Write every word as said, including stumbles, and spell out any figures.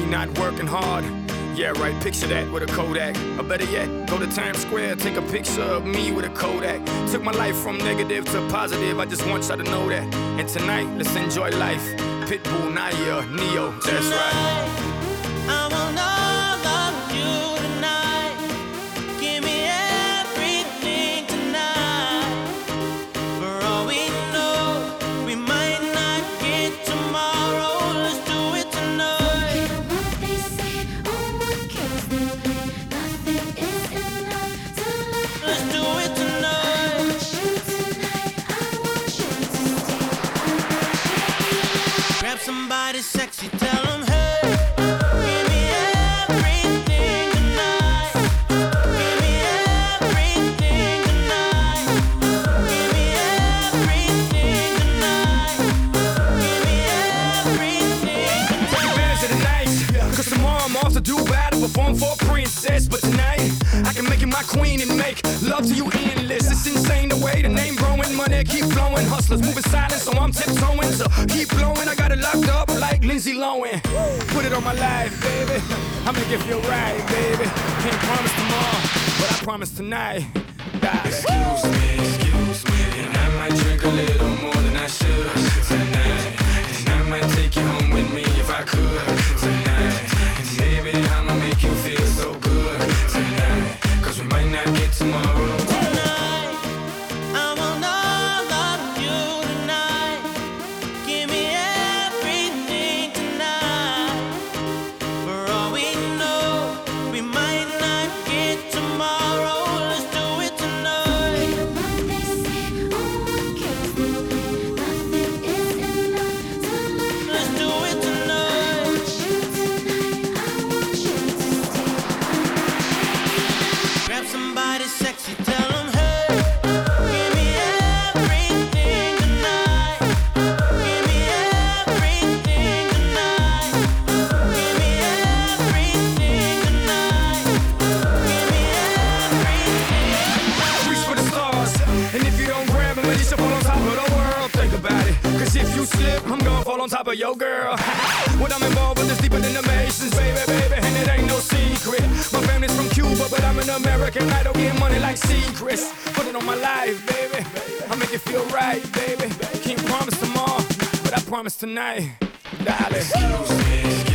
not working hard. Yeah, right, picture that with a Kodak. Or better yet, go to Times Square, take a picture of me with a Kodak. Took my life from negative to positive, I just want y'all to know that. And tonight, let's enjoy life. Pitbull, Naya, Neo, that's right. I want all of you tonight. Give me everything tonight. For all we know, we might not get tomorrow. Let's do it tonight. Forget what they say or what games they play. Nothing is enough to love. Let's do it I tonight. want you tonight. I want you to stay. I want you. Grab somebody sexy, tell them hey. Give me everything tonight. Give me everything tonight. Give me everything tonight. Give me everything Take tonight. advantage of the night, cause tomorrow I'm off to Dubai to perform for a princess. But tonight, I can make you my queen and make love to you endless. It's insane the way the name growing, money keep flowing. Hustlers moving silent, so I'm tiptoeing. So keep blowing, I got it locked up like Lindsay Lohan. Put it on my life, baby. I'm gonna give you a ride, baby. Can't promise tomorrow, but I promise tonight. Die. Excuse me, excuse me, and I might drink a little more than I should tonight. And I might take you home with me if I could tonight. And maybe I'ma make you feel so good tonight. Cause we might not get tomorrow. Tonight, I want all of you tonight. Give me everything tonight. For all we know, we might not get tomorrow. Let's do it tonight. Forget what they say or what games they play. Nothing is enough to love. Let's do it I tonight. want you tonight. I want you to stay. Grab somebody sexy, tell them hey. Give me everything tonight. Give me everything tonight. Give me everything tonight. Give me everything. Reach for the stars, and if you don't grab them, at least you fall on top of the world. Think about it, cause if you slip, I'm gonna fall on top of your girl. What I'm involved with is deeper than the Masons, baby, baby, and it ain't no secret. My family's from Cuba, but I'm an American. I don't get money like secrets. Put it on my life, baby. I make it feel right, baby. Can't promise tomorrow, but I promise tonight, darling. Excuse me,